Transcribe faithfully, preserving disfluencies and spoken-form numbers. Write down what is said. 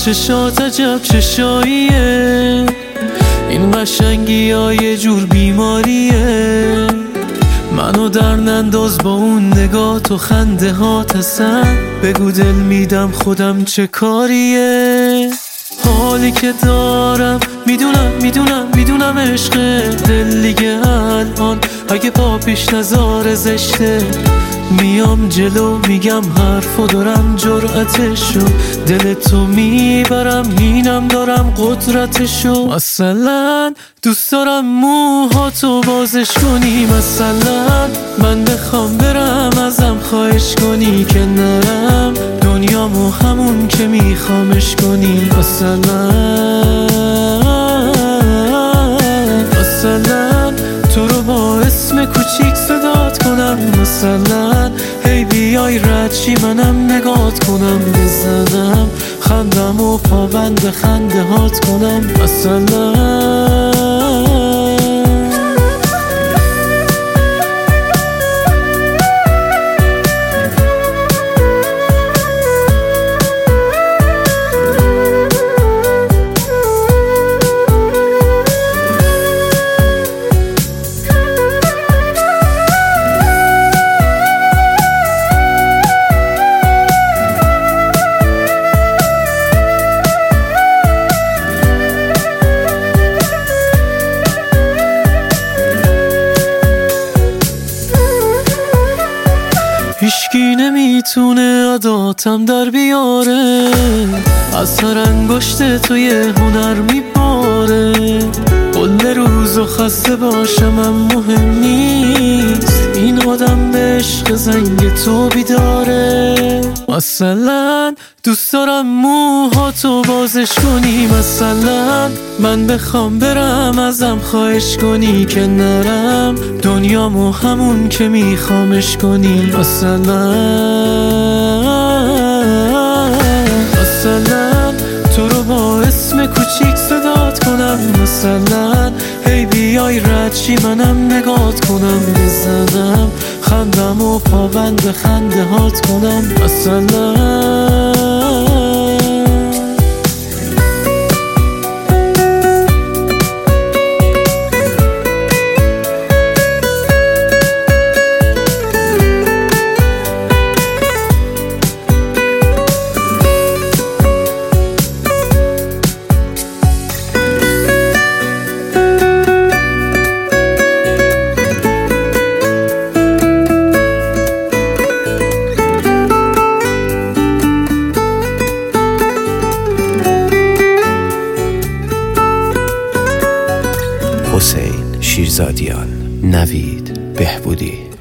چشات عجب چشاییه، این قشنگی ها یه جور بیماریه. منو در ننداز با اون نگاه تو خنده ها تسن، بگو دل میدم خودم چه کاریه. حالی که دارم میدونم میدونم میدونم عشق دل دیگه الان اگه پا پیش نذاره زشته. میام جلو میگم حرفو دارم جرأتشو، دل تو میبرم اینم دارم قدرتشو. مثلا دوست دارم موهاتو بازش کنی، مثلا من بخوام برم ازم خواهش کنی که نرم دنیامو همون که میخوامش کنی. مثلا مثلا تو رو با اسم کوچیک صدات کنم، مثلا هی بیای ردشی منم نگات کنم، بزنم خندم و پابند خنده هات کنم. مثلا هیچکی نمیتونه عاداتم در بیاره، از هر انگشت تو یه هنر میباره. کل روزو خسته باشم هم مهم نیست، این آدم به عشق زنگ تو بیداره. مثلا دوست دارم موهاتو بازش کنی، مثلا من بخوام برم ازم خواهش کنی که نرم دنیامو همون که میخوامش کنی. مثلا مثلا تو رو با اسم کوچیک صدات کنم، مثلا هی بیای ردشی منم نگات کنم، بزنم خندم و پابند خنده هات کنم. مثلا حسین شیرزادیان، نوید بهبودی.